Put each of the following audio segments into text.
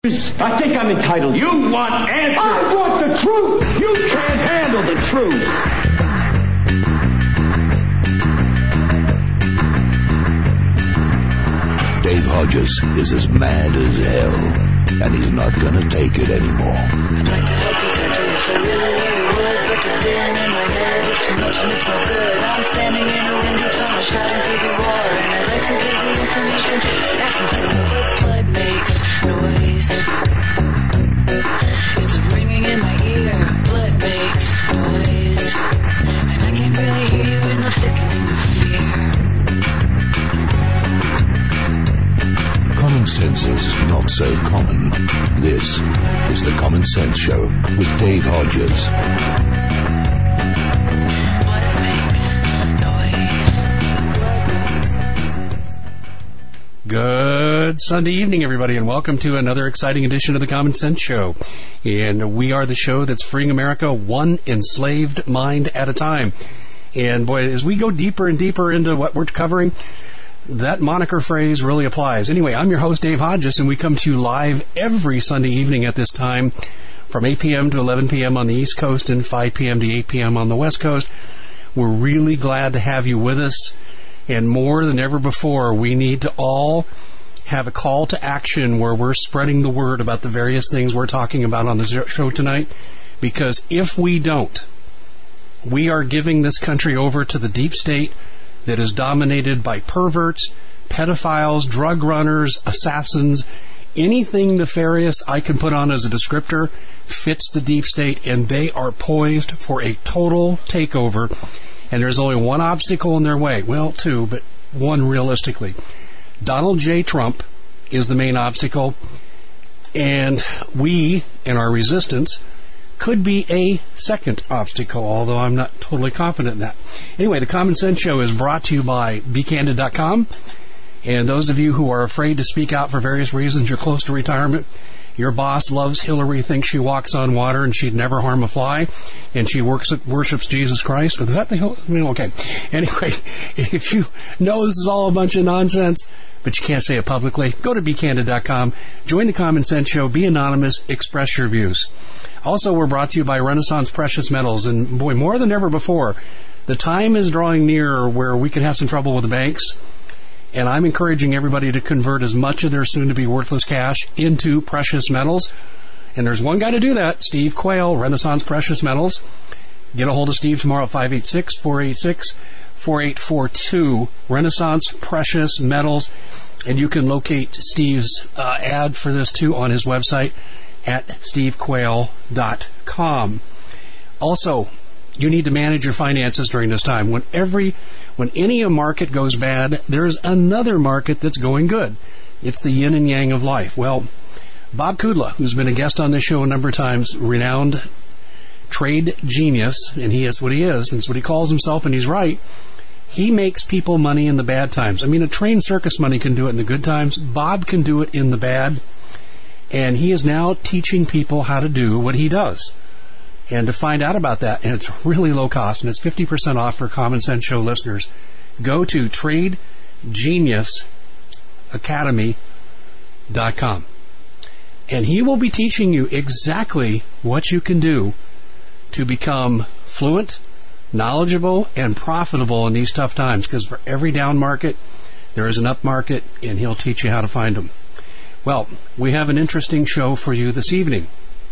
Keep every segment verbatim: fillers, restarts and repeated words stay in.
I think I'm entitled. You want answers. I want the truth. You can't handle the truth. Dave Hodges is as mad as hell, and he's not gonna take it anymore. I'd like to help you touch it, so really, really would, but the din in my head, it's too much and it's no good. I'm standing in a window tunnel, shouting through the war, and I'd like to give you information, asking for what blood makes noise. It's ringing in my ear, blood makes noise, and I can't really hear you in the thickening of fear. Common sense is not so common. This is the Common Sense Show with Dave Hodges. Good Sunday evening, everybody, and welcome to another exciting edition of the Common Sense Show. And we are the show that's freeing America one enslaved mind at a time. And boy, as we go deeper and deeper into what we're covering, that moniker phrase really applies. Anyway, I'm your host, Dave Hodges, and we come to you live every Sunday evening at this time from eight p.m. to eleven p.m. on the East Coast and five p.m. to eight p.m. on the West Coast. We're really glad to have you with us, and more than ever before, we need to all have a call to action where we're spreading the word about the various things we're talking about on the show tonight, because if we don't, we are giving this country over to the deep state that is dominated by perverts, pedophiles, drug runners, assassins. Anything nefarious I can put on as a descriptor fits the deep state, and they are poised for a total takeover. And there's only one obstacle in their way. Well, two, but one realistically. Donald J. Trump is the main obstacle, and we, in our resistance, could be a second obstacle, although I'm not totally confident in that. Anyway, the Common Sense Show is brought to you by be candid dot com. And those of you who are afraid to speak out for various reasons, you're close to retirement, your boss loves Hillary, thinks she walks on water and she'd never harm a fly, and she works, worships Jesus Christ. Is that the Hillary? I mean, okay. Anyway, if you know this is all a bunch of nonsense, but you can't say it publicly, go to be candid dot com, join the Common Sense Show, be anonymous, express your views. Also, we're brought to you by Renaissance Precious Metals, and boy, more than ever before, the time is drawing near where we could have some trouble with the banks, and I'm encouraging everybody to convert as much of their soon-to-be worthless cash into precious metals. And there's one guy to do that, Steve Quayle, Renaissance Precious Metals. Get a hold of Steve tomorrow at five eight six, four eight six, four eight four two, Renaissance Precious Metals. And you can locate Steve's uh, ad for this, too, on his website at steve quayle dot com. Also, you need to manage your finances during this time. When every, when any market goes bad, there's another market that's going good. It's the yin and yang of life. Well, Bob Kudla, who's been a guest on this show a number of times, renowned trade genius, and he is what he is, and it's what he calls himself, and he's right. He makes people money in the bad times. I mean, a trained circus money can do it in the good times. Bob can do it in the bad. And he is now teaching people how to do what he does. And to find out about that, and it's really low cost, and it's fifty percent off for Common Sense Show listeners, go to trade genius academy dot com. And he will be teaching you exactly what you can do to become fluent, knowledgeable, and profitable in these tough times. Because for every down market, there is an up market, and he'll teach you how to find them. Well, we have an interesting show for you this evening.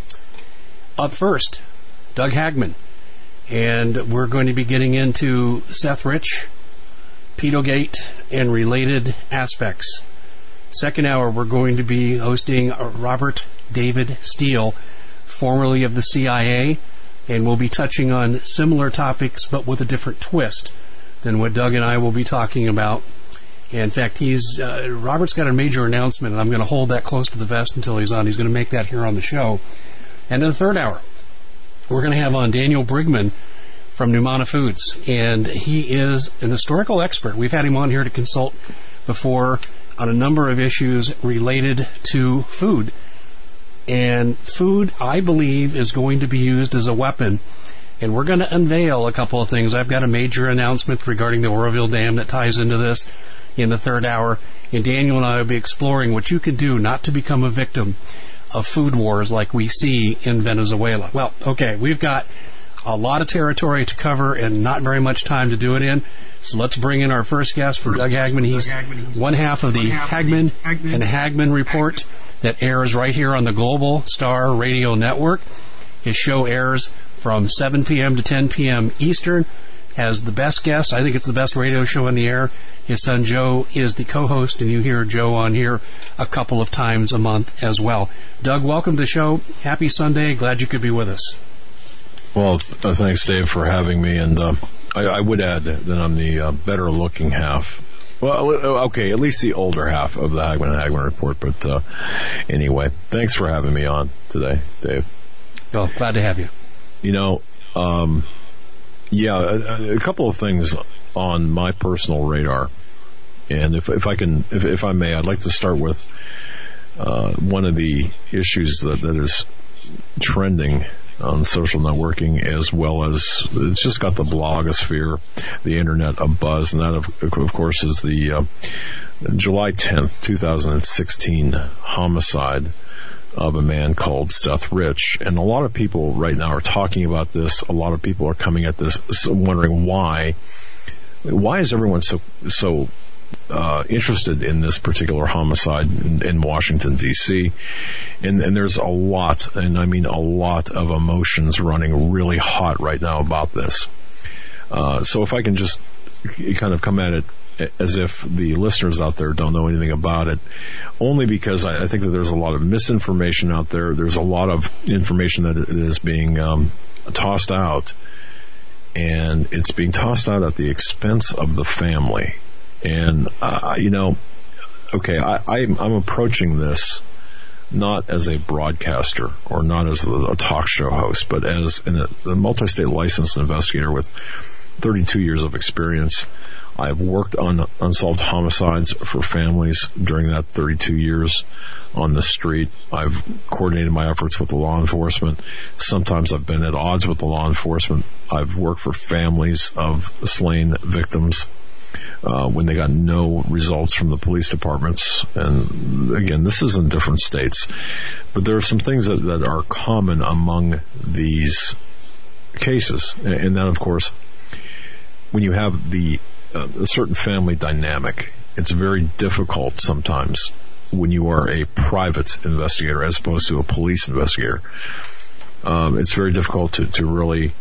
Up first, Doug Hagman. And we're going to be getting into Seth Rich, Pedogate, and related aspects. Second hour, we're going to be hosting Robert David Steele, formerly of the C I A, and we'll be touching on similar topics, but with a different twist than what Doug and I will be talking about. In fact, he's uh, Robert's got a major announcement, and I'm going to hold that close to the vest until he's on. He's going to make that here on the show. And in the third hour, we're going to have on Daniel Brigman from Numana Foods, and he is an historical expert. We've had him on here to consult before on a number of issues related to food. And food, I believe, is going to be used as a weapon. And we're going to unveil a couple of things. I've got a major announcement regarding the Oroville Dam that ties into this in the third hour. And Daniel and I will be exploring what you can do not to become a victim of food wars like we see in Venezuela. Well, okay, we've got a lot of territory to cover and not very much time to do it in. So let's bring in our first guest for Doug Hagman. He's one half of the Hagman and Hagman Report that airs right here on the Global Star Radio Network. His show airs from seven p.m. to ten p.m. Eastern. Has the best guests. I think it's the best radio show on the air. His son Joe is the co-host, and you hear Joe on here a couple of times a month as well. Doug, welcome to the show. Happy Sunday. Glad you could be with us. Well, th- uh, thanks, Dave, for having me. And uh, I, I would add that I'm the uh, better-looking half. Well, okay, at least the older half of the Hagman and Hagman Report. But uh, anyway, thanks for having me on today, Dave. Well, glad to have you. You know, um, yeah, a, a couple of things on my personal radar. And if, if I can, if, if I may, I'd like to start with uh, one of the issues that, that is trending on social networking, as well as it's just got the blogosphere, the internet abuzz, and that of, of course is the uh, July tenth, twenty sixteen homicide of a man called Seth Rich. And a lot of people right now are talking about this. A lot of people are coming at this wondering why. Why is everyone so so uh, interested in this particular homicide in, in Washington, D C? And, and there's a lot, and I mean a lot of emotions running really hot right now about this. Uh, so if I can just kind of come at it as if the listeners out there don't know anything about it, only because I, I think that there's a lot of misinformation out there. There's a lot of information that is being um, tossed out, and it's being tossed out at the expense of the family. And, uh, you know, okay, I, I'm, I'm approaching this not as a broadcaster or not as a talk show host, but as a, a multi-state licensed investigator with thirty-two years of experience. I've worked on unsolved homicides for families during that thirty-two years on the street. I've coordinated my efforts with the law enforcement. Sometimes I've been at odds with the law enforcement. I've worked for families of slain victims uh, when they got no results from the police departments. And again, this is in different states. But there are some things that, that are common among these cases. And that, of course, when you have the uh, a certain family dynamic, it's very difficult sometimes when you are a private investigator as opposed to a police investigator. Um, it's very difficult to, to really...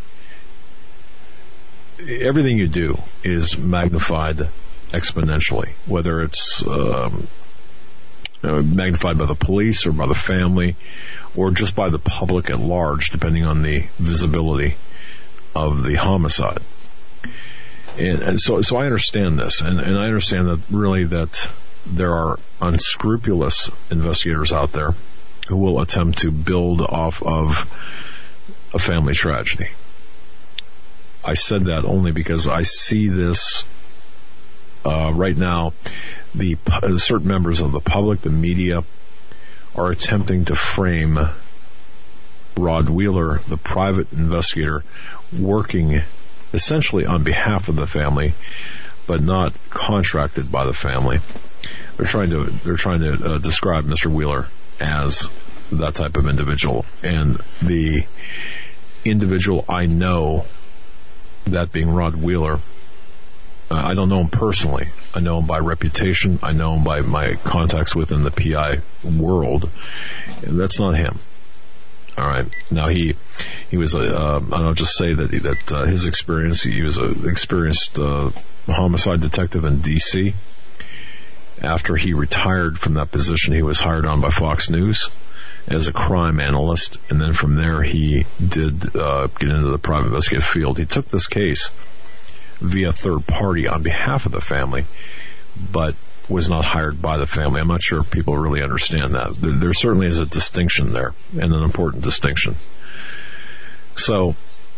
Everything you do is magnified exponentially, whether it's um, uh, magnified by the police or by the family or just by the public at large, depending on the visibility of the homicide. And, and so, so I understand this, and, and I understand that really that there are unscrupulous investigators out there who will attempt to build off of a family tragedy. I said that only because I see this uh, right now. The uh, certain members of the public, the media, are attempting to frame Rod Wheeler, the private investigator, working essentially on behalf of the family, but not contracted by the family. They're trying to they're trying to uh, describe Mister Wheeler as that type of individual, and the individual I know, that being Rod Wheeler, uh, I don't know him personally. I know him by reputation. I know him by my contacts within the P I world. And that's not him. All right. Now he he was a. Uh, I'll just say that that uh, his experience. He was an experienced uh, homicide detective in D C. After he retired from that position, he was hired on by Fox News as a crime analyst, and then from there he did uh, get into the private investigative field. He took this case via third party on behalf of the family, but was not hired by the family. I'm not sure if people really understand that. There, there certainly is a distinction there, and an important distinction. So,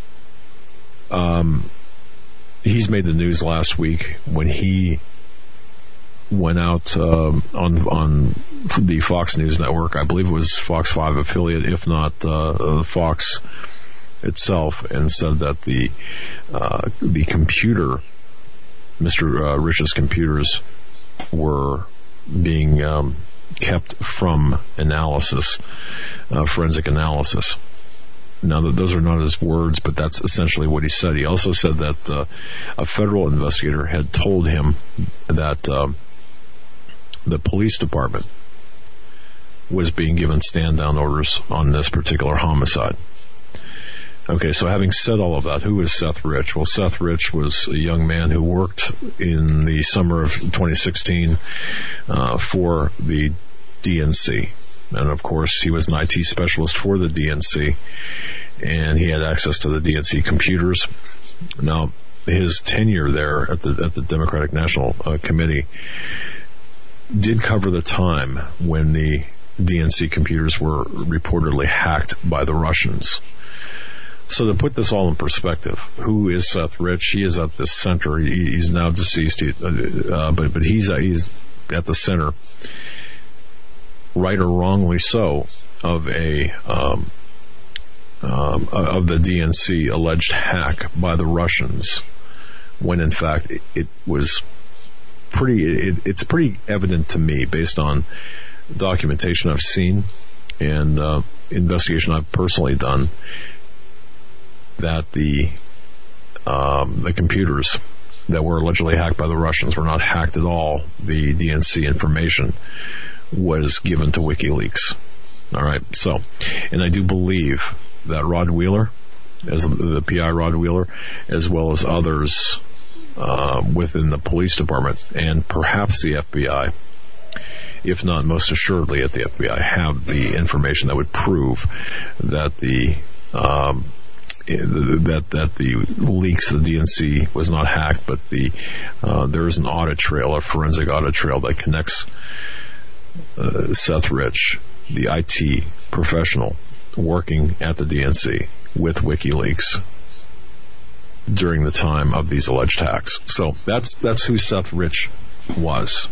um, he's made the news last week when he went out um, on on the Fox News network. I believe it was Fox five affiliate, if not uh, Fox itself, and said that the uh, the computer, Mister Uh, Rich's computers, were being um, kept from analysis, uh, forensic analysis. Now, those are not his words, but that's essentially what he said. He also said that uh, a federal investigator had told him that uh, the police department was being given stand-down orders on this particular homicide. Okay, so having said all of that, who is Seth Rich? Well, Seth Rich was a young man who worked in the summer of twenty sixteen uh, for the D N C. And, of course, he was an I T specialist for the D N C, and he had access to the D N C computers. Now, his tenure there at the at the Democratic National uh, Committee did cover the time when the D N C computers were reportedly hacked by the Russians. So to put this all in perspective, who is Seth Rich? He is at the center. He, he's now deceased, he, uh, but but he's uh, he's at the center, right or wrongly so, of a um, um, of the D N C alleged hack by the Russians, when in fact it, it was pretty. It, it's pretty evident to me, based on documentation I've seen and uh, investigation I've personally done, that the um, the computers that were allegedly hacked by the Russians were not hacked at all. The D N C information was given to WikiLeaks. All right. So, and I do believe that Rod Wheeler, as the P I Rod Wheeler, as well as others uh, within the police department and perhaps the F B I, if not most assuredly at the F B I, have the information that would prove that the um, that that the leaks of the D N C was not hacked, but the uh, there is an audit trail, a forensic audit trail that connects uh, Seth Rich, the I T professional working at the D N C, with WikiLeaks during the time of these alleged hacks. So that's that's who Seth Rich was.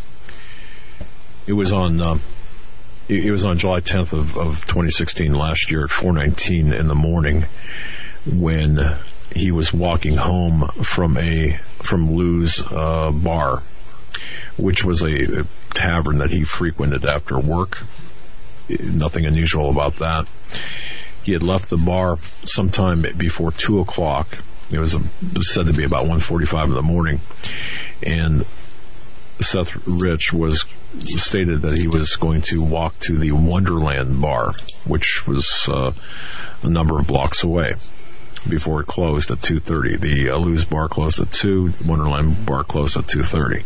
It was on um, it, it was on July tenth of, of twenty sixteen, last year, at four nineteen in the morning, when he was walking home from a from Lou's uh, bar, which was a, a tavern that he frequented after work. Nothing unusual about that. He had left the bar sometime before two o'clock. It was, a, it was said to be about one forty-five in the morning, and Seth Rich was stated that he was going to walk to the Wonderland bar, which was uh, a number of blocks away, before it closed at two thirty. The uh, Lou's bar closed at two. The Wonderland bar closed at two thirty.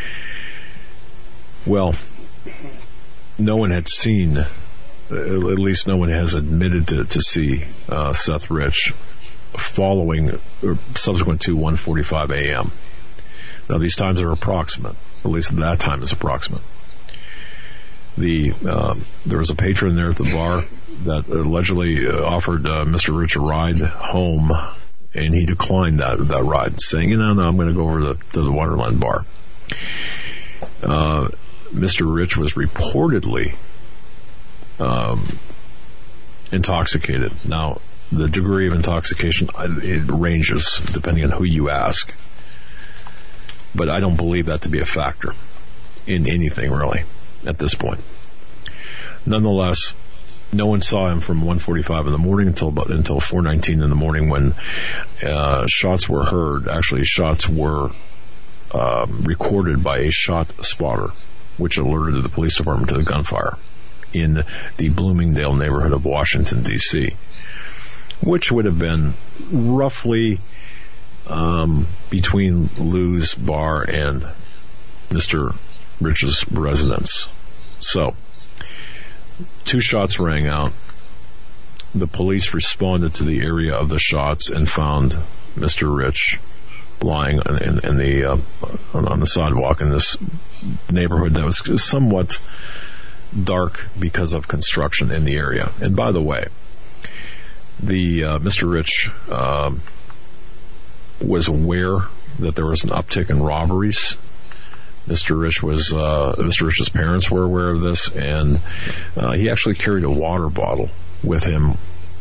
Well, no one had seen, uh, at least no one has admitted to, to see uh, Seth Rich following or subsequent to one forty-five a.m. Now, these times are approximate. At least that time is approximate. The uh, there was a patron there at the bar that allegedly uh, offered uh, Mister Rich a ride home, and he declined that that ride, saying, "You know, no, I'm going to go over to, to the Wonderland bar." Uh, Mister Rich was reportedly um, intoxicated. Now, the degree of intoxication, it ranges depending on who you ask. But I don't believe that to be a factor in anything, really, at this point. Nonetheless, no one saw him from one forty-five in the morning until about, until four nineteen in the morning, when uh, shots were heard. Actually, shots were uh, recorded by a shot spotter, which alerted the police department to the gunfire in the Bloomingdale neighborhood of Washington, D C, which would have been roughly um, between Lou's bar and Mister Rich's residence. So, two shots rang out. The police responded to the area of the shots and found Mister Rich lying in, in, in the uh, on, on the sidewalk in this neighborhood that was somewhat dark because of construction in the area. And by the way, the uh, Mister Rich uh, was aware that there was an uptick in robberies. Mister Rich was uh, Mister Rich's parents were aware of this, and uh, he actually carried a water bottle with him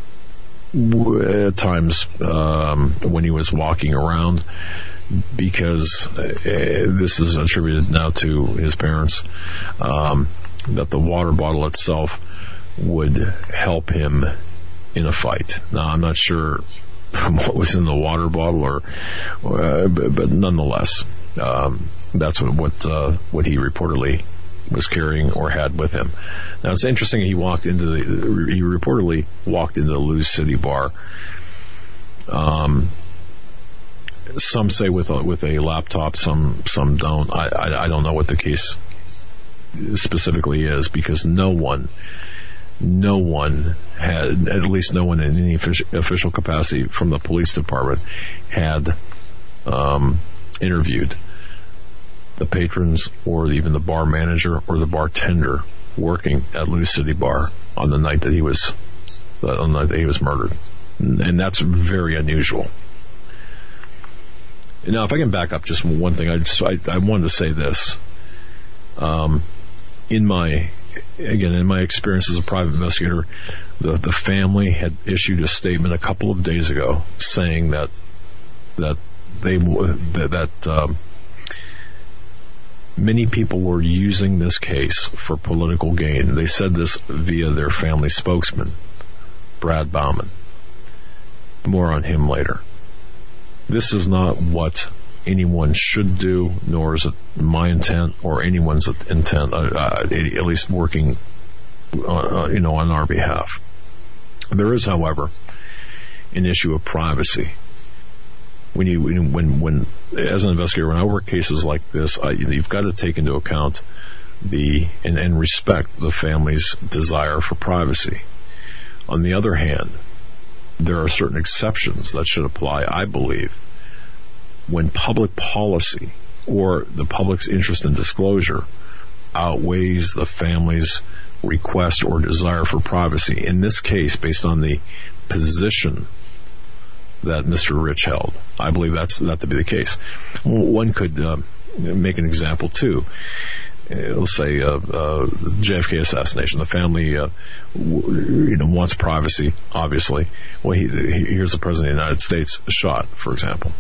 at times um, when he was walking around, because uh, this is attributed now to his parents. Um, that the water bottle itself would help him in a fight. Now, I'm not sure what was in the water bottle, or, uh, but, but nonetheless, um, that's what what, uh, what he reportedly was carrying or had with him. Now, it's interesting. He walked into the. He reportedly walked into the Luz City bar. Um, some say with a, with a laptop, some some don't. I, I I don't know what the case specifically is, because no one. No one had, at least no one in any official capacity from the police department, had um, interviewed the patrons or even the bar manager or the bartender working at Luz City Bar on the night that he was on the night that he was murdered, and that's very unusual. Now, if I can back up just one thing, I just I, I wanted to say this. Um, in my Again, in my experience as a private investigator, the, the family had issued a statement a couple of days ago saying that that they that, that um, many people were using this case for political gain. They said this via their family spokesman, Brad Bauman. More on him later. This is not what anyone should do, nor is it my intent or anyone's intent, uh, uh, at least working, uh, you know, on our behalf. There is, however, an issue of privacy. When you, when, when, as an investigator, when I work cases like this, I, you've got to take into account the and, and respect the family's desire for privacy. On the other hand, there are certain exceptions that should apply, I believe, when public policy or the public's interest in disclosure outweighs the family's request or desire for privacy. In this case, based on the position that Mister Rich held, I believe that's that to be the case. One could uh, make an example too. Let's say uh, uh, J F K assassination. The family, uh, w- you know, wants privacy. Obviously, well, he, he, here's the president of the United States shot, for example.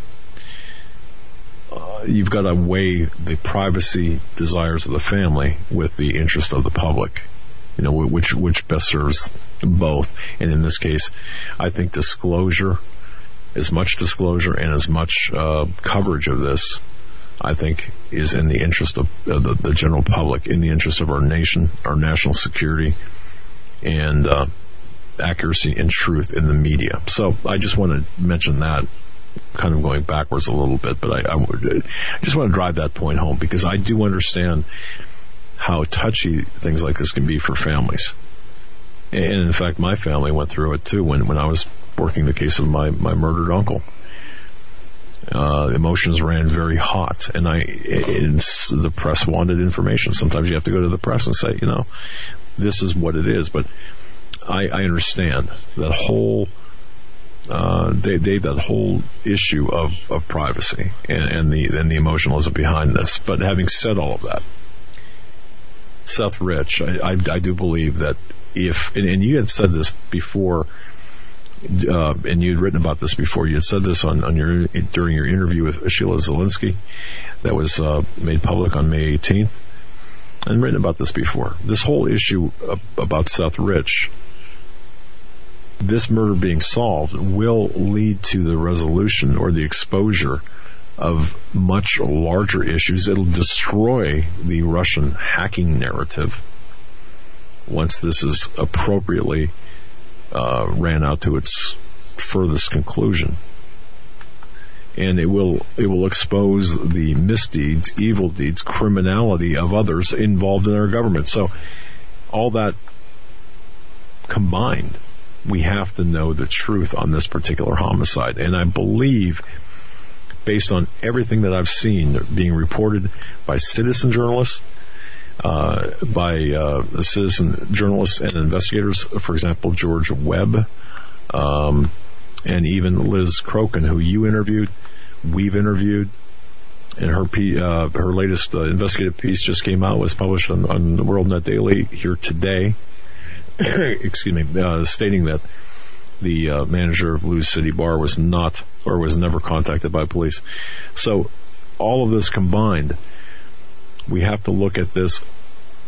Uh, you've got to weigh the privacy desires of the family with the interest of the public, you know, which which best serves both. And in this case, I think disclosure, as much disclosure and as much uh, coverage of this, I think, is in the interest of uh, the, the general public, in the interest of our nation, our national security, and uh, accuracy and truth in the media. So I just want to mention that, kind of going backwards a little bit, but I, I, would, I just want to drive that point home, because I do understand how touchy things like this can be for families. And in fact, my family went through it too when, when I was working the case of my, my murdered uncle. Uh, emotions ran very hot, and I, it's, the press wanted information. Sometimes you have to go to the press and say, you know, this is what it is. But I, I understand that whole Uh, Dave, Dave, that whole issue of, of privacy and, and the and the emotionalism behind this. But having said all of that, Seth Rich, I, I, I do believe that if, and, and you had said this before, uh, and you had written about this before. You had said this on, on your during your interview with Sheila Zielinski that was uh, made public on May eighteenth, and written about this before. This whole issue about Seth Rich, this murder being solved, will lead to the resolution or the exposure of much larger issues. It'll destroy the Russian hacking narrative once this is appropriately uh, ran out to its furthest conclusion. And it will it will expose the misdeeds, evil deeds, criminality of others involved in our government. So all that combined, we have to know the truth on this particular homicide. And I believe, based on everything that I've seen being reported by citizen journalists, uh, by uh, citizen journalists and investigators, for example, George Webb, um, and even Liz Crokin, who you interviewed, we've interviewed, and her P, uh, her latest uh, investigative piece just came out, was published on, on the WorldNet Daily here today. Excuse me, uh, stating that the uh, manager of Luz City Bar was not, or was never contacted by police. So all of this combined, we have to look at this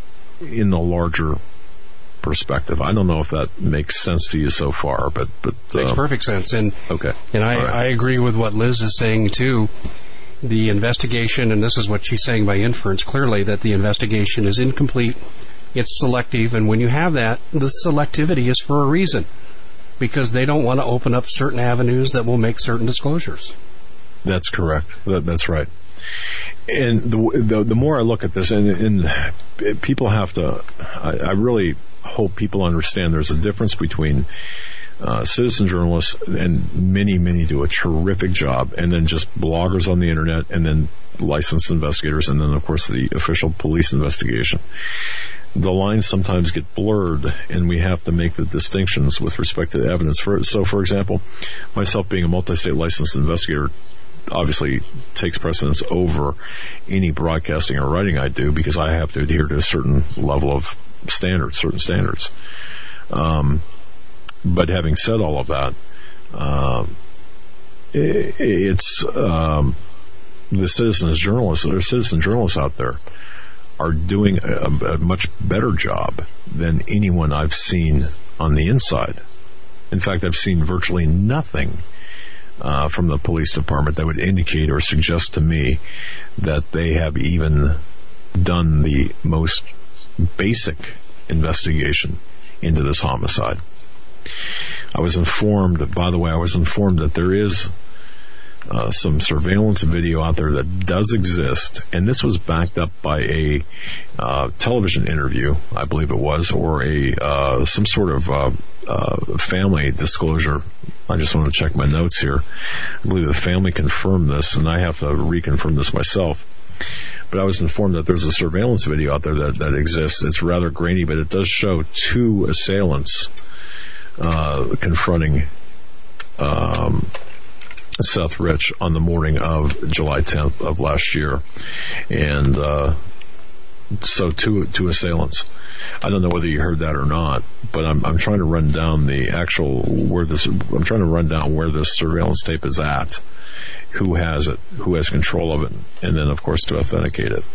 in the larger perspective. I don't know if that makes sense to you so far, but but uh, makes perfect sense. And okay, and I, right. I agree with what Liz is saying too. The investigation, and this is what she's saying by inference, clearly that the investigation is incomplete. It's selective, and when you have that, the selectivity is for a reason, because they don't want to open up certain avenues that will make certain disclosures. That's correct. That, that's right. And the, the the more I look at this, and, and people have to, I, I really hope people understand there's a difference between uh, citizen journalists, and many, many do a terrific job, and then just bloggers on the internet, and then licensed investigators, and then, of course, the official police investigation. The lines sometimes get blurred, and we have to make the distinctions with respect to the evidence. For, so, for example, myself being a multi-state licensed investigator obviously takes precedence over any broadcasting or writing I do, because I have to adhere to a certain level of standards, certain standards. Um, but having said all of that, uh, it, it's um, the citizens journalists, or citizen journalists out there are doing a, a much better job than anyone I've seen on the inside. In fact, I've seen virtually nothing uh, from the police department that would indicate or suggest to me that they have even done the most basic investigation into this homicide. I was informed, by the way, I was informed that there is Uh, some surveillance video out there that does exist, and this was backed up by a uh, television interview, I believe it was, or a uh, some sort of uh, uh, family disclosure. I just want to check my notes here. I believe the family confirmed this, and I have to reconfirm this myself. But I was informed that there's a surveillance video out there that, that exists. It's rather grainy, but it does show two assailants uh, confronting um Seth Rich on the morning of July tenth of last year. And uh, so two two assailants. I don't know whether you heard that or not, but I'm I'm trying to run down the actual where this I'm trying to run down where this surveillance tape is at, who has it, who has control of it, and then of course to authenticate it.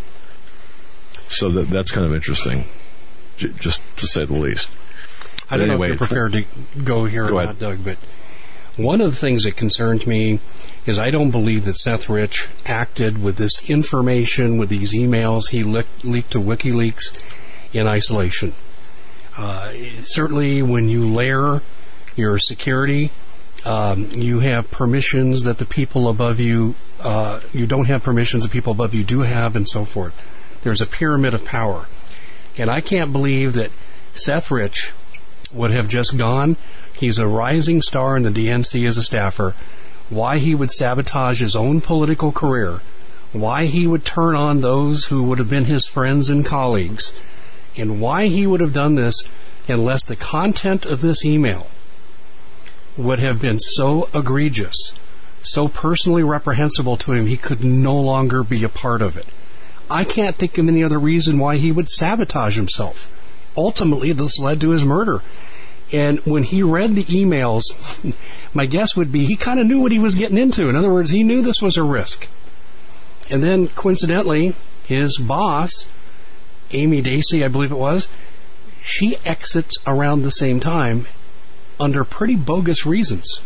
So that that's kind of interesting, j- just to say the least. I don't anyway, know if you're prepared to go here go or ahead. not, Doug, but one of the things that concerns me is I don't believe that Seth Rich acted with this information, with these emails he leaked, leaked to WikiLeaks in isolation. Uh, certainly when you layer your security, um, you have permissions that the people above you, uh, you don't have permissions that people above you do have, and so forth. There's a pyramid of power. And I can't believe that Seth Rich would have just gone. He's a rising star in the D N C as a staffer. Why he would sabotage his own political career, why he would turn on those who would have been his friends and colleagues, and why he would have done this unless the content of this email would have been so egregious, so personally reprehensible to him, he could no longer be a part of it. I can't think of any other reason why he would sabotage himself. Ultimately, this led to his murder. And when he read the emails, my guess would be he kind of knew what he was getting into. In other words, he knew this was a risk. And then, coincidentally, his boss, Amy Dacey, I believe it was, she exits around the same time under pretty bogus reasons.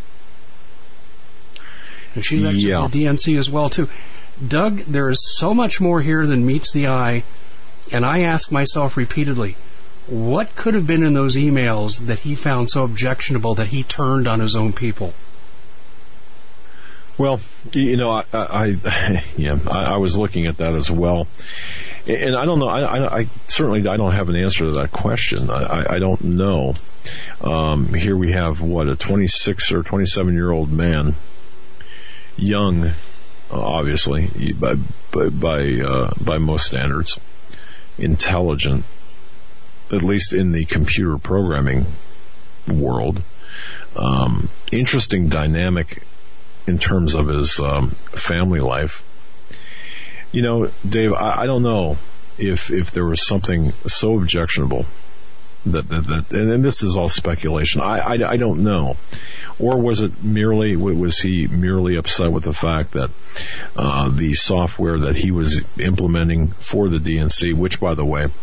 And she's exiting yeah. the D N C as well, too. Doug, there is so much more here than meets the eye, and I ask myself repeatedly, what could have been in those emails that he found so objectionable that he turned on his own people? Well, you know, I, I yeah, I, I was looking at that as well, and I don't know. I, I, I certainly I don't have an answer to that question. I, I, I don't know. Um, here we have what a twenty-six or twenty-seven year old man, young, uh, obviously by by by, uh, by most standards, intelligent. At least in the computer programming world. Um, interesting dynamic in terms of his um, family life. You know, Dave, I, I don't know if if there was something so objectionable that, that, that and, and this is all speculation. I, I, I don't know. Or was it merely, was he merely upset with the fact that uh, the software that he was implementing for the D N C, which, by the way,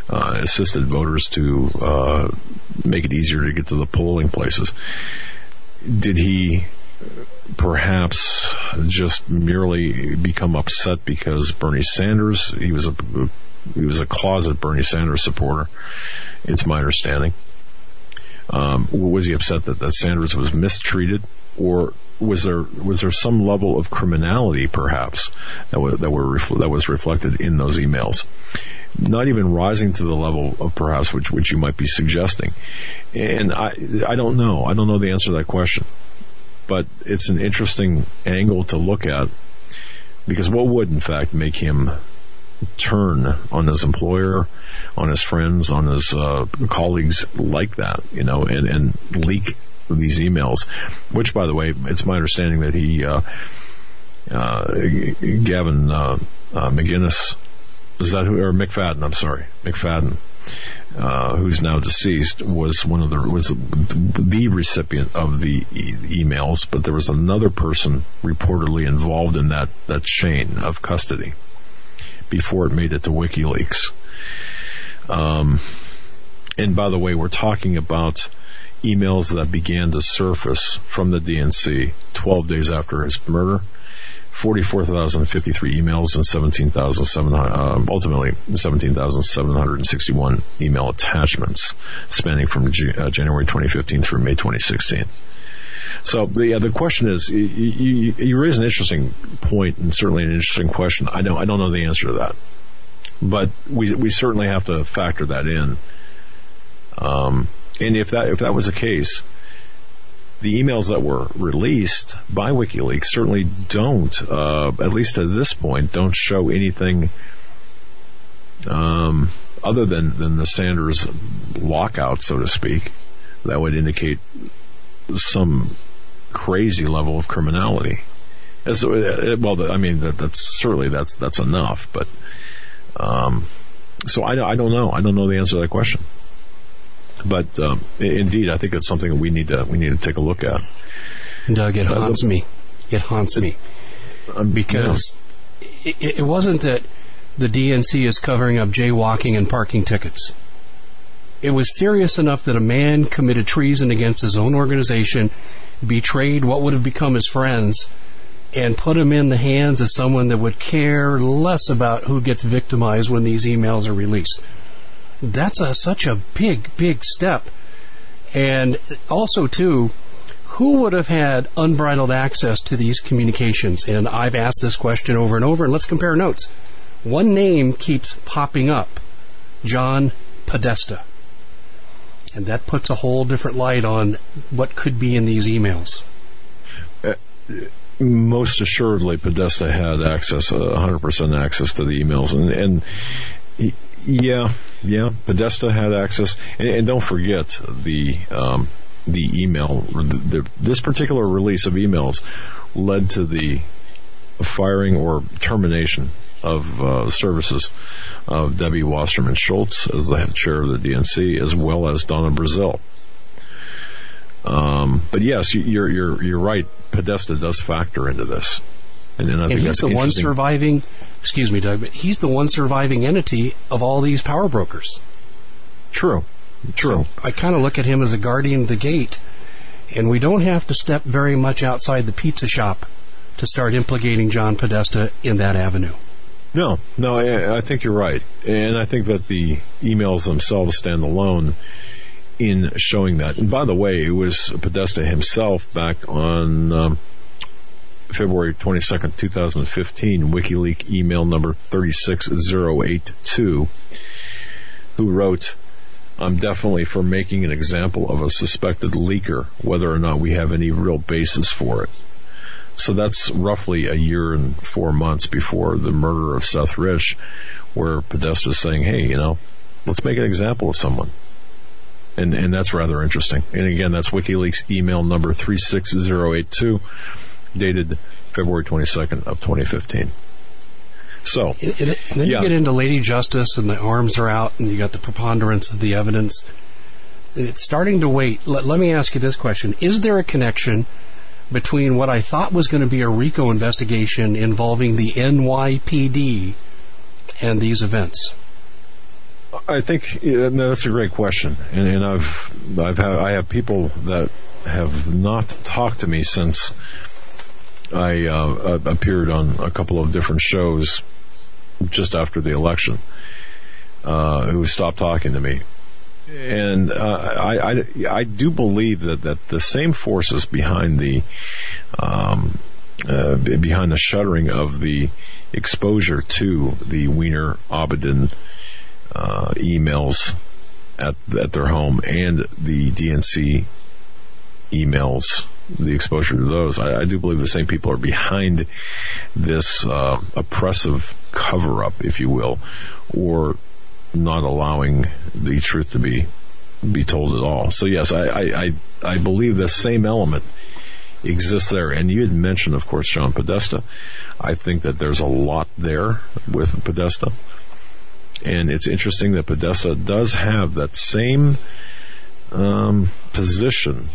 uh, assisted voters to uh, make it easier to get to the polling places. Did he perhaps just merely become upset because Bernie Sanders, he was a he was a closet Bernie Sanders supporter, it's my understanding. Um, was he upset that, that Sanders was mistreated, or was there was there some level of criminality perhaps that was that were refl- that was reflected in those emails? Not even rising to the level of perhaps which which you might be suggesting, and I I don't know I don't know the answer to that question, but it's an interesting angle to look at, because what would in fact make him turn on his employer, on his friends, on his uh, colleagues like that, you know, and, and leak these emails, which, by the way, it's my understanding that he, uh, uh, Gavin uh, uh, McGinnis, is that who, or McFadden, I'm sorry, McFadden, uh, who's now deceased, was one of the, was the recipient of the e- emails, but there was another person reportedly involved in that, that chain of custody before it made it to WikiLeaks. Um, and by the way, we're talking about emails that began to surface from the D N C twelve days after his murder, forty-four thousand fifty-three emails and seventeen thousand seven hundred, um, ultimately seventeen thousand seven hundred sixty-one email attachments spanning from G- uh, January twenty fifteen through May twenty sixteen. So the uh, the question is, you, you, you raise an interesting point, and certainly an interesting question. I don't I don't know the answer to that, but we we certainly have to factor that in. Um, and if that if that was the case, the emails that were released by WikiLeaks certainly don't, uh, at least at this point, don't show anything um, other than than the Sanders lockout, so to speak, that would indicate some crazy level of criminality. As, well, I mean, that, that's certainly that's that's enough. But um, so I, I don't know. I don't know the answer to that question. But um, indeed, I think it's something that we need to we need to take a look at. Doug, it haunts uh, me. It haunts me because yeah. it, it wasn't that the D N C is covering up jaywalking and parking tickets. It was serious enough that a man committed treason against his own organization, betrayed what would have become his friends, and put him in the hands of someone that would care less about who gets victimized when these emails are released. That's a, such a big, big step. And also, too, who would have had unbridled access to these communications? And I've asked this question over and over, and let's compare notes. One name keeps popping up, John Podesta. And that puts a whole different light on what could be in these emails. Uh, most assuredly, Podesta had access, uh, one hundred percent access to the emails. And, and he, yeah, yeah, Podesta had access. And, and don't forget the um, the email, the, the, this particular release of emails led to the firing or termination of uh, services of Debbie Wasserman Schultz as the head chair of the D N C, as well as Donna Brazil. Um, but yes, you're you're you're right. Podesta does factor into this, and, and I and think he's that's the one surviving. Excuse me, Doug, but he's the one surviving entity of all these power brokers. True, true. So I kind of look at him as a guardian of the gate, and we don't have to step very much outside the pizza shop to start implicating John Podesta in that avenue. No, no, I, I think you're right. And I think that the emails themselves stand alone in showing that. And by the way, it was Podesta himself back on um, February twenty-second, twenty fifteen, WikiLeaks email number three six zero eight two, who wrote, "I'm definitely for making an example of a suspected leaker, whether or not we have any real basis for it." So that's roughly a year and four months before the murder of Seth Rich, where Podesta is saying, hey, you know, let's make an example of someone. And and that's rather interesting. And again, that's WikiLeaks email number three six zero eight two, dated February twenty-second of twenty fifteen. So, and, and then yeah. you get into Lady Justice, and the arms are out, and you got the preponderance of the evidence. It's starting to wait. Let, let me ask you this question. Is there a connection between what I thought was going to be a RICO investigation involving the N Y P D and these events? I think yeah, no, that's a great question, and, and I've I've had, I have people that have not talked to me since I uh, appeared on a couple of different shows just after the election, uh, who stopped talking to me. And uh, I, I, I do believe that, that the same forces behind the um, uh, behind the shuttering of the exposure to the Weiner Abedin uh, emails at at their home and the D N C emails, the exposure to those, I, I do believe the same people are behind this uh, oppressive cover-up, if you will, or not allowing the truth to be be told at all. So yes, I, I, I, I believe the same element exists there. And you had mentioned, of course, John Podesta. I think that there's a lot there with Podesta. And it's interesting that Podesta does have that same um, position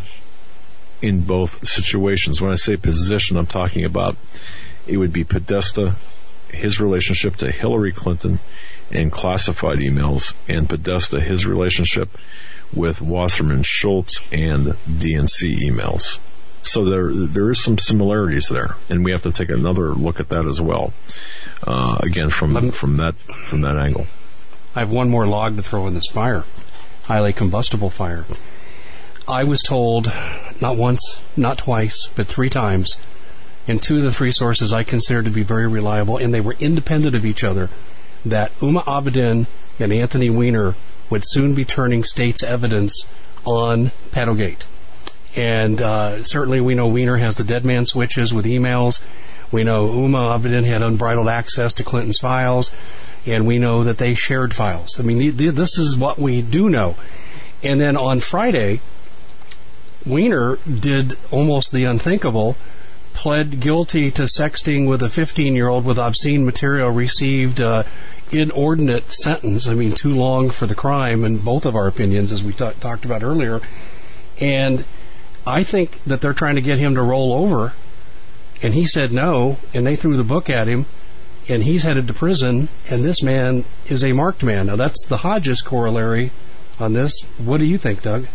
in both situations. When I say position, I'm talking about it would be Podesta, his relationship to Hillary Clinton and classified emails, and Podesta, his relationship with Wasserman Schultz and D N C emails. So there there is some similarities there, and we have to take another look at that as well. Uh, again, from from that from that angle. I have one more log to throw in this fire, highly combustible fire. I was told, not once, not twice, but three times, and two of the three sources I consider to be very reliable, and they were independent of each other, that Huma Abedin and Anthony Weiner would soon be turning state's evidence on Padogate. And uh, certainly we know Weiner has the dead man switches with emails. We know Huma Abedin had unbridled access to Clinton's files. And we know that they shared files. I mean, this is what we do know. And then on Friday, Weiner did almost the unthinkable, pled guilty to sexting with a fifteen-year-old with obscene material, received uh, inordinate sentence. I mean, too long for the crime in both of our opinions, as we t- talked about earlier. And I think that they're trying to get him to roll over, and he said no, and they threw the book at him, and he's headed to prison, and this man is a marked man. Now, that's the Hodges corollary on this. What do you think, Doug?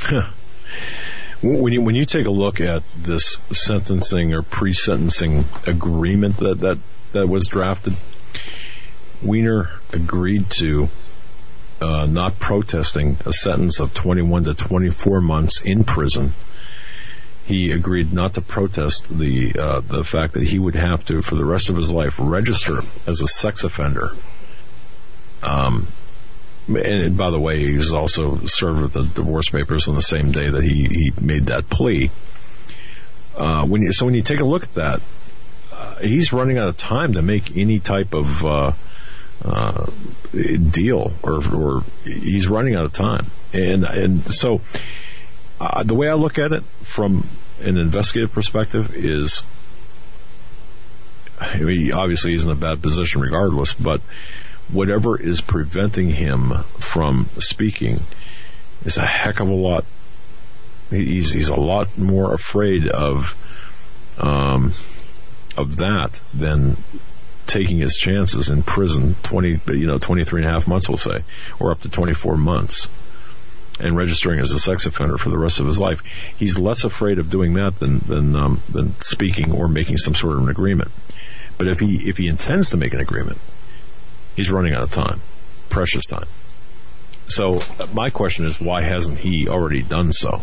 When you when you take a look at this sentencing or pre-sentencing agreement that, that, that was drafted, Weiner agreed to uh, not protesting a sentence of twenty-one to twenty-four months in prison. He agreed not to protest the uh, the fact that he would have to, for the rest of his life, register as a sex offender. Um, and by the way, he was also served with the divorce papers on the same day that he, he made that plea. Uh, when you, so when you take a look at that, uh, he's running out of time to make any type of uh, uh, deal, or, or he's running out of time. And and so uh, the way I look at it from an investigative perspective is, I mean, obviously he's in a bad position regardless, but whatever is preventing him from speaking is a heck of a lot. He's he's a lot more afraid of um, of that than taking his chances in prison, twenty you know twenty-three and a half months, we'll say, or up to twenty-four months, and registering as a sex offender for the rest of his life. He's less afraid of doing that than than um, than speaking or making some sort of an agreement. But if he if he intends to make an agreement, he's running out of time, precious time. So my question is, why hasn't he already done so?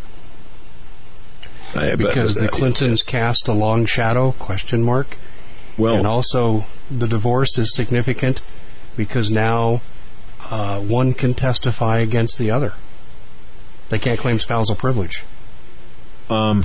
Because the Clintons cast a long shadow, question mark. Well, and also the divorce is significant because now uh, one can testify against the other. They can't claim spousal privilege. Um.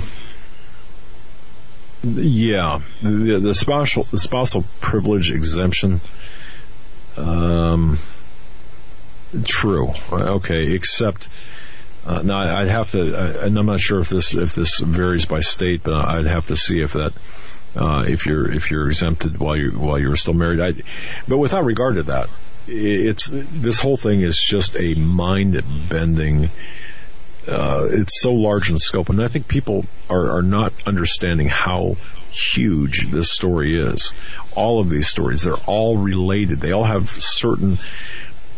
Yeah, the, the spousal the spousal privilege exemption. Um. True. Okay. Except, uh, now I'd have to, uh, and I'm not sure if this if this varies by state, but I'd have to see if that, uh, if you're if you're exempted while you while you're still married. I, but without regard to that, it's this whole thing is just a mind bending. Uh, it's so large in scope, and I think people are, are not understanding how huge this story is. All of these stories, they're all related. They all have certain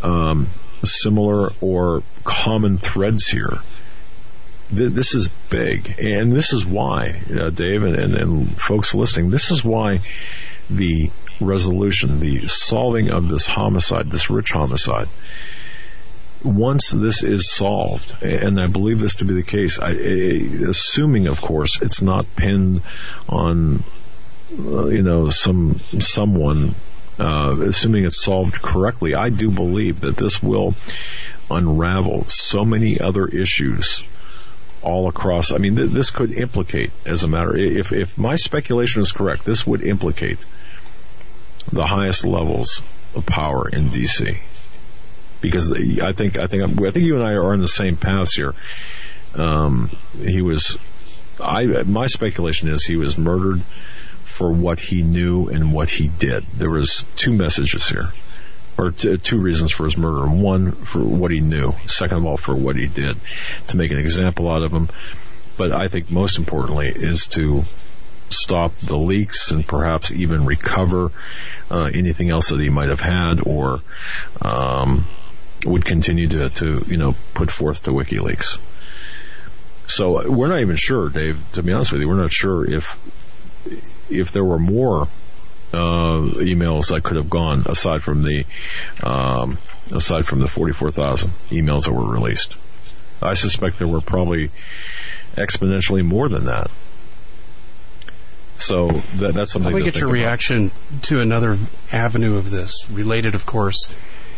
um, similar or common threads here. Th- this is big, and this is why, uh, Dave, and, and, and folks listening, this is why the resolution, the solving of this homicide, this rich homicide, once this is solved, and I believe this to be the case, I, assuming, of course, it's not pinned on, uh, you know, some someone, uh, assuming it's solved correctly, I do believe that this will unravel so many other issues all across. I mean, th- this could implicate, as a matter, if if my speculation is correct, this would implicate the highest levels of power in D C Because I think I think I think you and I are on the same paths here. Um, he was, I my speculation is he was murdered for what he knew and what he did. There was two messages here, or t- two reasons for his murder. One, for what he knew. Second of all, for what he did, to make an example out of him. But I think most importantly is to stop the leaks and perhaps even recover uh, anything else that he might have had, or um, would continue to, to, you know, put forth to WikiLeaks. So we're not even sure, Dave, to be honest with you, we're not sure if if there were more uh, emails that could have gone aside from the um, aside from the forty-four thousand emails that were released. I suspect there were probably exponentially more than that. So that, that's something. Let me to get think your about. reaction to another avenue of this, related, of course.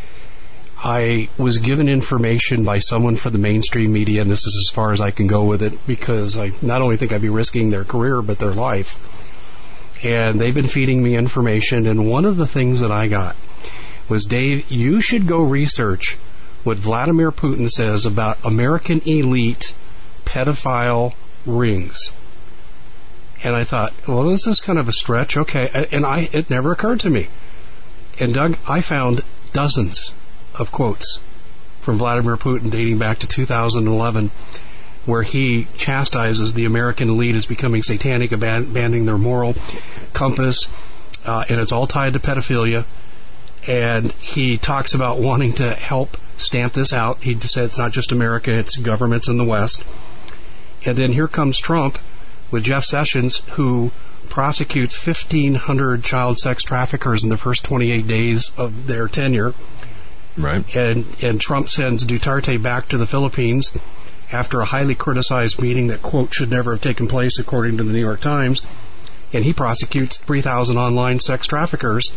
I was given information by someone for the mainstream media, and this is as far as I can go with it, because I not only think I'd be risking their career, but their life. And they've been feeding me information, and one of the things that I got was, Dave, you should go research what Vladimir Putin says about American elite pedophile rings. And I thought, well, this is kind of a stretch. Okay. And I, it never occurred to me. And Doug, I found dozens of quotes from Vladimir Putin dating back to two thousand eleven, where he chastises the American elite as becoming satanic, abandoning their moral compass, uh, and it's all tied to pedophilia. And he talks about wanting to help stamp this out. He said it's not just America, it's governments in the West. And then here comes Trump with Jeff Sessions, who prosecutes fifteen hundred child sex traffickers in the first twenty-eight days of their tenure. Right. And, and Trump sends Duterte back to the Philippines after a highly criticized meeting that, quote, should never have taken place, according to the New York Times. And he prosecutes three thousand online sex traffickers.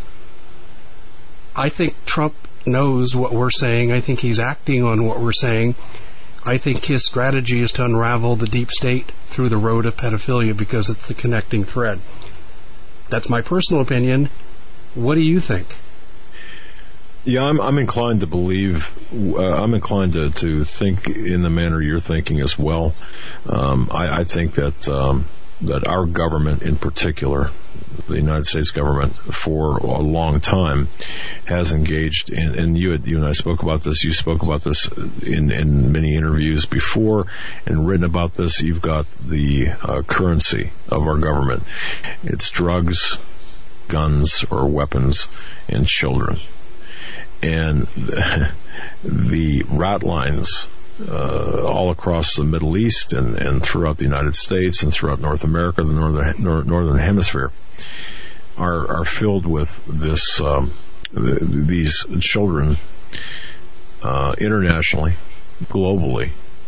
I think Trump knows what we're saying. I think he's acting on what we're saying. I think his strategy is to unravel the deep state through the road of pedophilia, because it's the connecting thread. That's my personal opinion. What do you think? Yeah, I'm, I'm inclined to believe, uh, I'm inclined to, to think in the manner you're thinking as well. Um, I, I think that um, that our government in particular, the United States government, for a long time has engaged in, and you, had, you and I spoke about this, you spoke about this in, in many interviews before and written about this. You've got the uh, currency of our government. It's drugs, guns, or weapons, and children. And the rat lines uh, all across the Middle East and, and throughout the United States and throughout North America, the northern nor, northern hemisphere, are are filled with this um, th- these children uh, internationally, globally,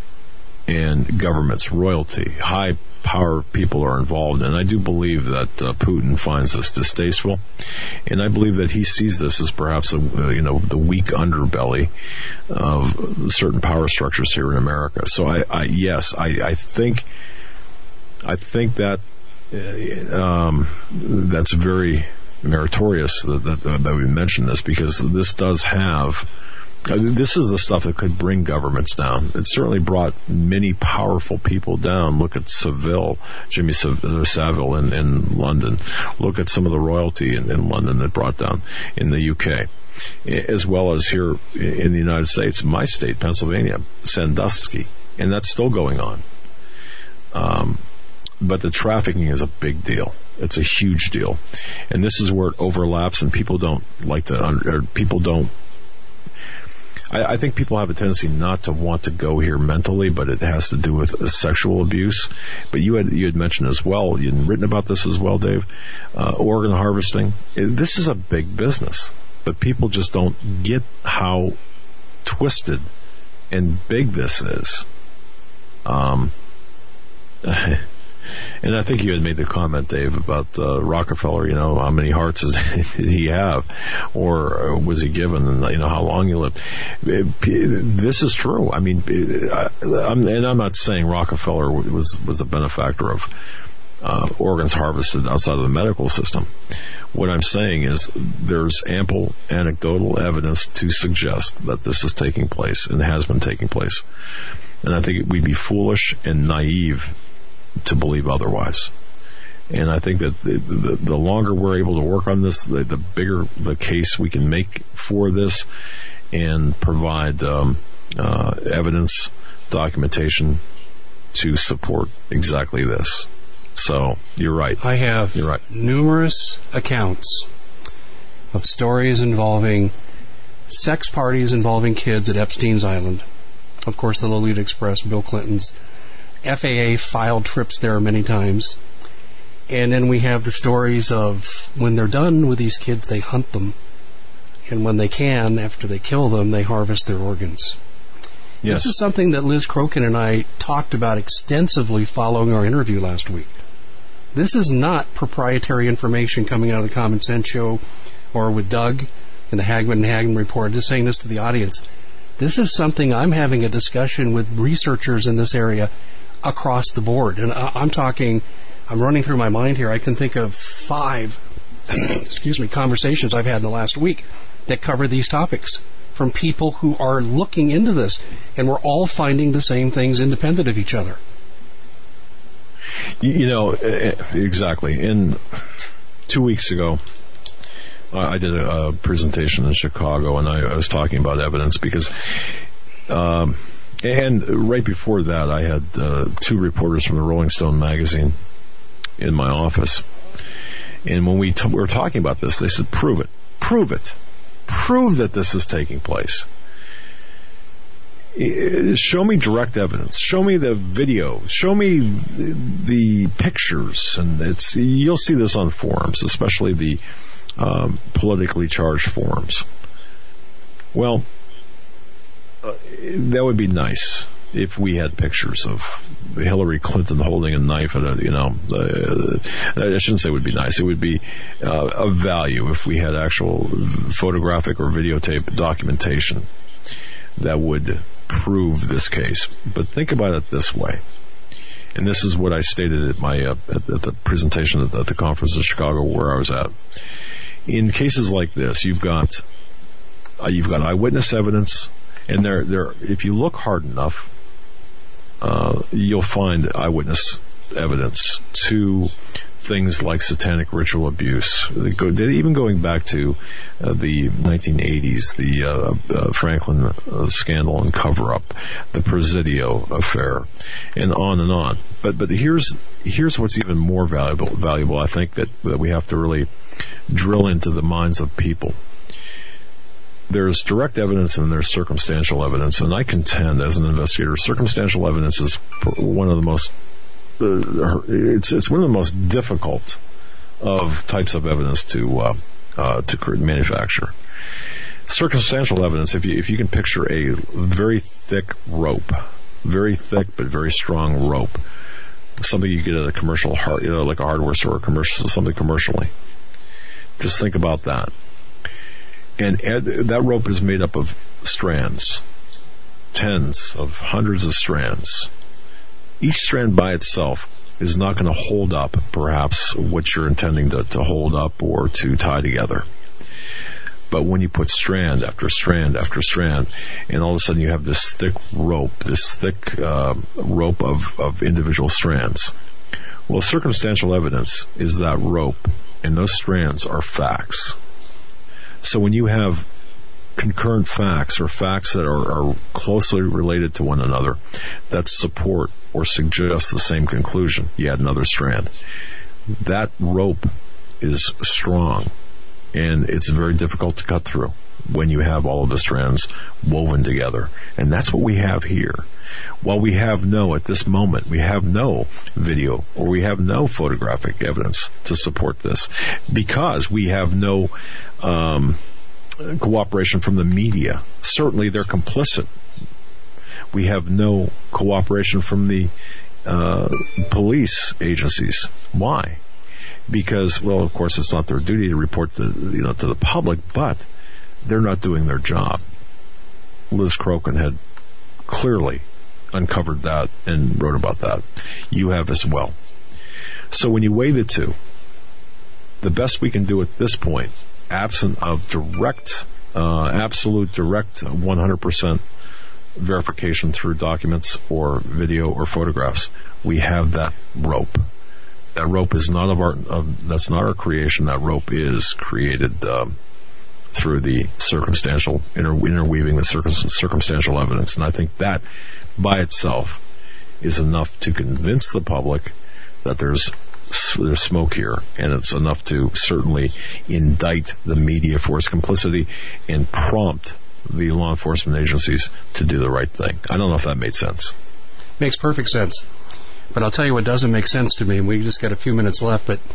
and governments, royalty, high power people are involved. And I do believe that uh, Putin finds this distasteful, and I believe that he sees this as perhaps a, uh, you know the weak underbelly of certain power structures here in America. So I, I yes, I, I think I think that uh, um, that's very meritorious that, that, that we mentioned this, because this does have. This is the stuff that could bring governments down. It certainly brought many powerful people down. Look at Savile, Jimmy Savile in, in London. Look at some of the royalty in, in London that brought down in the U K, as well as here in the United States, my state, Pennsylvania, Sandusky, and that's still going on. Um, but the trafficking is a big deal. It's a huge deal, and this is where it overlaps, and people don't like to. Or people don't. I, I think people have a tendency not to want to go here mentally, but it has to do with uh, sexual abuse. But you had you had mentioned as well, you had written about this as well, Dave, uh, organ harvesting. It, this is a big business, but people just don't get how twisted and big this is. Um, and I think you had made the comment, Dave, about uh, Rockefeller. You know, how many hearts did he have, or was he given, and you know how long he lived. This is true. I mean, I'm, and I'm not saying Rockefeller was was a benefactor of uh, organs harvested outside of the medical system. What I'm saying is there's ample anecdotal evidence to suggest that this is taking place and has been taking place. And I think we'd be foolish and naive to believe otherwise. And I think that the, the, the longer we're able to work on this, the, the bigger the case we can make for this and provide um, uh, evidence, documentation to support exactly this. So you're right. I have you're right. numerous accounts of stories involving sex parties involving kids at Epstein's Island. Of course, the Lolita Express, Bill Clinton's. F A A filed trips there many times. And then we have the stories of when they're done with these kids, they hunt them. And when they can, after they kill them, they harvest their organs. Yes. This is something that Liz Crokin and I talked about extensively following our interview last week. This is not proprietary information coming out of the Common Sense Show or with Doug in the Hagman and Hagman Report. Just saying this to the audience. This is something I'm having a discussion with researchers in this area across the board. And I'm talking, I'm running through my mind here. I can think of five, excuse me, conversations I've had in the last week that cover these topics from people who are looking into this. And we're all finding the same things independent of each other. You know, exactly. And two weeks ago, I did a presentation in Chicago, and I, I was talking about evidence because, um, and right before that, I had uh, two reporters from the Rolling Stone magazine in my office. And when we, t- we were talking about this, they said, prove it. Prove it. Prove that this is taking place. Show me direct evidence. Show me the video. Show me the pictures. And it's you'll see this on forums, especially the um, politically charged forums. Well, uh, that would be nice if we had pictures of Hillary Clinton holding a knife at a, you know, uh, I shouldn't say it would be nice. It would be uh, of value if we had actual photographic or videotape documentation that would prove this case. But think about it this way, and this is what I stated at my uh, at, at the presentation at the, at the conference in Chicago where I was at. In cases like this, you've got uh, you've got eyewitness evidence, and there there if you look hard enough, uh, you'll find eyewitness evidence to things like satanic ritual abuse. They go, even going back to uh, the nineteen eighties, the uh, uh, Franklin uh, scandal and cover-up, the Presidio affair, and on and on. But but here's here's what's even more valuable. Valuable, I think that, that we have to really drill into the minds of people. There's direct evidence and there's circumstantial evidence, and I contend, as an investigator, circumstantial evidence is one of the most Uh, it's it's one of the most difficult of types of evidence to uh, uh, to manufacture. Circumstantial evidence, if you if you can picture a very thick rope, very thick but very strong rope, something you get at a commercial, you know, like a hardware store, commercial, something commercially. Just think about that. And that rope is made up of strands, tens of hundreds of strands. Each strand by itself is not going to hold up, perhaps, what you're intending to, to hold up or to tie together. But when you put strand after strand after strand, and all of a sudden you have this thick rope, this thick uh, rope of, of individual strands. Well, circumstantial evidence is that rope, and those strands are facts. So when you have concurrent facts or facts that are, are closely related to one another that support or suggest the same conclusion, you add another strand. That rope is strong, and it's very difficult to cut through. when you have all of the strands woven together. And that's what we have here. While we have no, at this moment, we have no video or we have no photographic evidence to support this, because we have no um, cooperation from the media. Certainly they're complicit. We have no cooperation from the uh, police agencies. Why? Because, well, of course, it's not their duty to report to, you know, to the public, but they're not doing their job. Liz Crokin had clearly uncovered that and wrote about that. You have as well. So when you weigh the two, the best we can do at this point, absent of direct, uh, absolute direct one hundred percent verification through documents or video or photographs, we have that rope. That rope is not of our, of, that's not our creation. That rope is created um, through the circumstantial, inter, interweaving the circum, circumstantial evidence. And I think that by itself is enough to convince the public that there's there's smoke here, and it's enough to certainly indict the media for its complicity and prompt the law enforcement agencies to do the right thing. I don't know if that made sense. Makes perfect sense. But I'll tell you what doesn't make sense to me, and we just got a few minutes left, but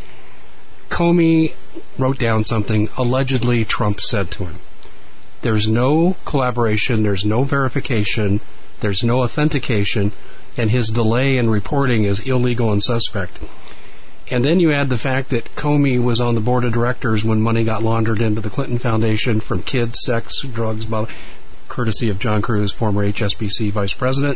Comey wrote down something allegedly Trump said to him. There's no collaboration, there's no verification, there's no authentication, and his delay in reporting is illegal and suspect. And then you add the fact that Comey was on the board of directors when money got laundered into the Clinton Foundation from kids, sex, drugs, courtesy of John Cruz, former H S B C vice president.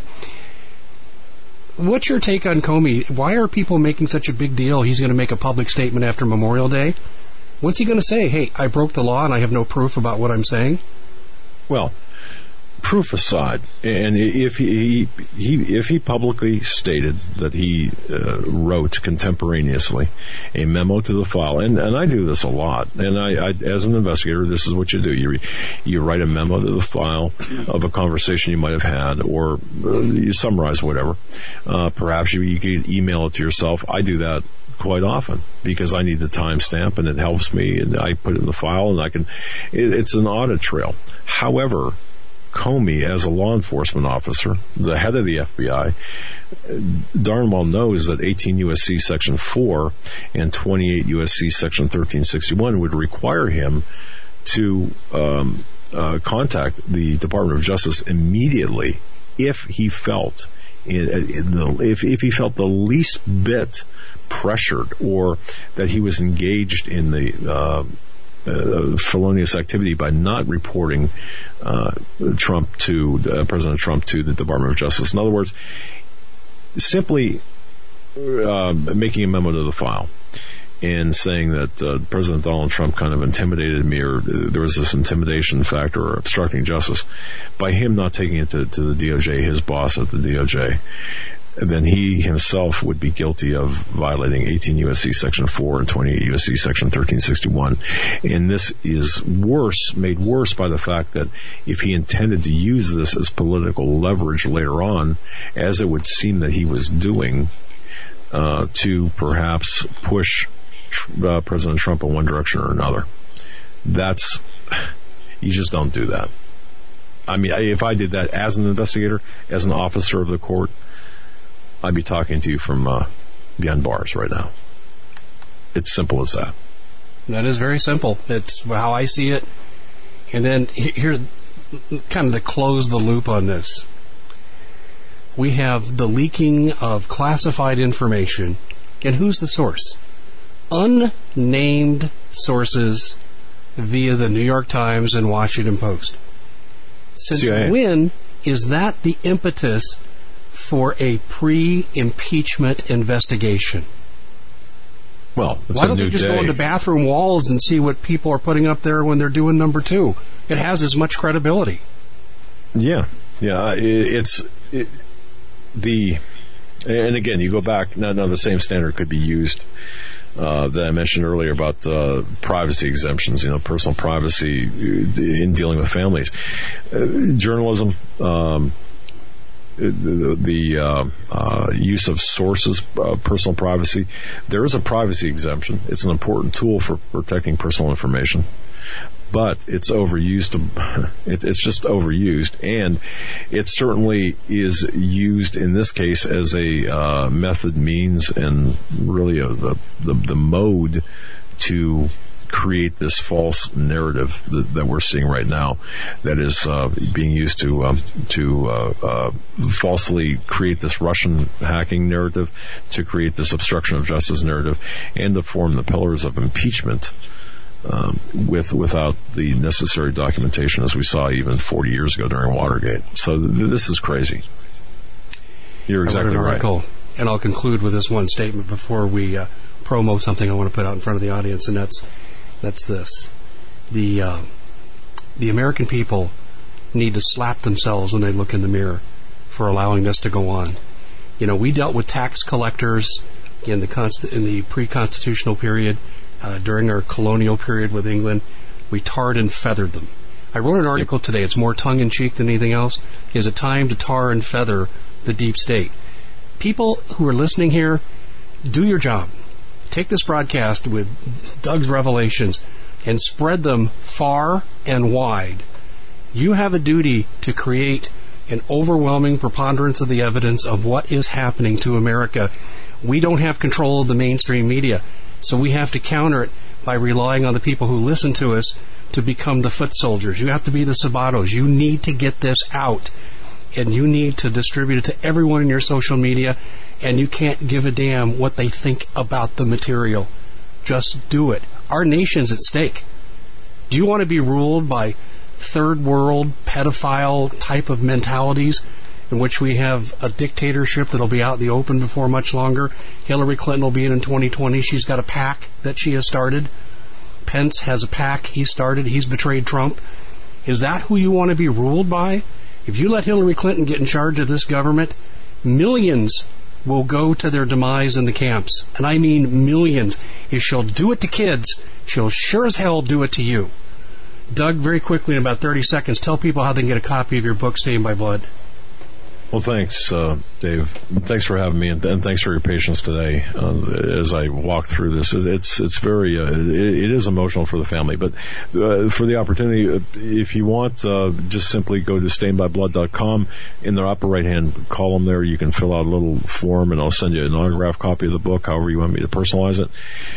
What's your take on Comey? Why are people making such a big deal? He's going to make a public statement after Memorial Day. What's he going to say? Hey, I broke the law and I have no proof about what I'm saying? Well, proof aside, and if he, he if he publicly stated that he uh, wrote contemporaneously a memo to the file, and, and I do this a lot, and I, I as an investigator, this is what you do: you you write a memo to the file of a conversation you might have had, or uh, you summarize whatever. Uh, perhaps you, you could email it to yourself. I do that quite often because I need the timestamp, and it helps me, and I put it in the file, and I can. It, it's an audit trail. However, Comey, as a law enforcement officer, the head of the F B I, darn well knows that eighteen U S C Section four and twenty-eight U S C Section thirteen sixty-one would require him to um, uh, contact the Department of Justice immediately if he felt in, in the, if, if he felt the least bit pressured, or that he was engaged in the uh, Uh, felonious activity by not reporting uh, Trump to uh, President Trump to the Department of Justice. In other words, simply uh, making a memo to the file and saying that uh, President Donald Trump kind of intimidated me, or there was this intimidation factor or obstructing justice, by him not taking it to, to the D O J, his boss at the D O J, then he himself would be guilty of violating eighteen U S C Section four and twenty-eight U S C Section thirteen sixty-one. And this is worse, made worse by the fact that if he intended to use this as political leverage later on, as it would seem that he was doing, uh, to perhaps push uh, President Trump in one direction or another, that's, you just don't do that. I mean, if I did that as an investigator, as an officer of the court, I'd be talking to you from uh, behind bars right now. It's simple as that. That is very simple. It's how I see it. And then here, kind of to close the loop on this, we have the leaking of classified information. And who's the source? Unnamed sources via the New York Times and Washington Post. Since C I A. When is that the impetus for a pre-impeachment investigation? Well, it's why a don't new they just day. go into bathroom walls and see what people are putting up there when they're doing number two? It has as much credibility. Yeah, yeah. It, it's it, the, and again, you go back. Now, now the same standard could be used uh, that I mentioned earlier about uh, privacy exemptions. You know, personal privacy in dealing with families, uh, journalism. Um, the, the uh, uh, use of sources, uh, personal privacy. There is a privacy exemption. It's an important tool for protecting personal information. but it's overused. It, it's just overused, and it certainly is used in this case as a uh, method, means, and really a, the, the the mode to create this false narrative that, that we're seeing right now, that is uh, being used to um, to uh, uh, falsely create this Russian hacking narrative, to create this obstruction of justice narrative, and to form the pillars of impeachment um, with without the necessary documentation, as we saw even forty years ago during Watergate. So th- this is crazy. You're exactly I wrote an article, right. And I'll conclude with this one statement before we uh, promo something I want to put out in front of the audience, and that's That's this. The uh, the American people need to slap themselves when they look in the mirror for allowing this to go on. You know, we dealt with tax collectors in the const- in the pre-constitutional period, uh, during our colonial period with England. We tarred and feathered them. I wrote an article today. It's more tongue-in-cheek than anything else. Is it time to tar and feather the deep state? People who are listening here, do your job. Take this broadcast with Doug's revelations and spread them far and wide. You have a duty to create an overwhelming preponderance of the evidence of what is happening to America. We don't have control of the mainstream media, so we have to counter it by relying on the people who listen to us to become the foot soldiers. You have to be the Sabatos. You need to get this out, and you need to distribute it to everyone in your social media. And you can't give a damn what they think about the material. Just do it. Our nation's at stake. Do you want to be ruled by third world pedophile type of mentalities in which we have a dictatorship that'll be out in the open before much longer? Hillary Clinton will be in in twenty twenty. She's got a pack that she has started. Pence has a pack he started. He's betrayed Trump. Is that who you want to be ruled by? If you let Hillary Clinton get in charge of this government, millions will go to their demise in the camps. And I mean millions. If she'll do it to kids, she'll sure as hell do it to you. Doug, very quickly, in about thirty seconds, tell people how they can get a copy of your book, Stained by Blood. Well, thanks, uh, Dave. Thanks for having me, and, and thanks for your patience today uh, as I walk through this. It's it's very uh, it, it is emotional for the family, but uh, for the opportunity, if you want, uh, just simply go to stained by blood dot com. In the upper right hand column there, you can fill out a little form, and I'll send you an autographed copy of the book, however you want me to personalize it.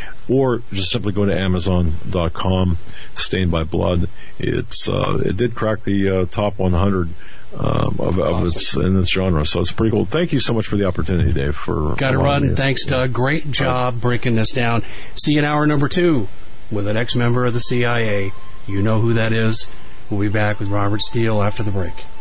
Or just simply go to amazon dot com, Stained by Blood. It's uh, it did crack the uh, top one hundred. Um, of, of awesome. its in its genre, so it's pretty cool. Thank you so much for the opportunity, Dave. For got to run. Me. Thanks, Doug. Great job right. breaking this down. See you in hour number two with an ex-member of the C I A. You know who that is. We'll be back with Robert Steele after the break.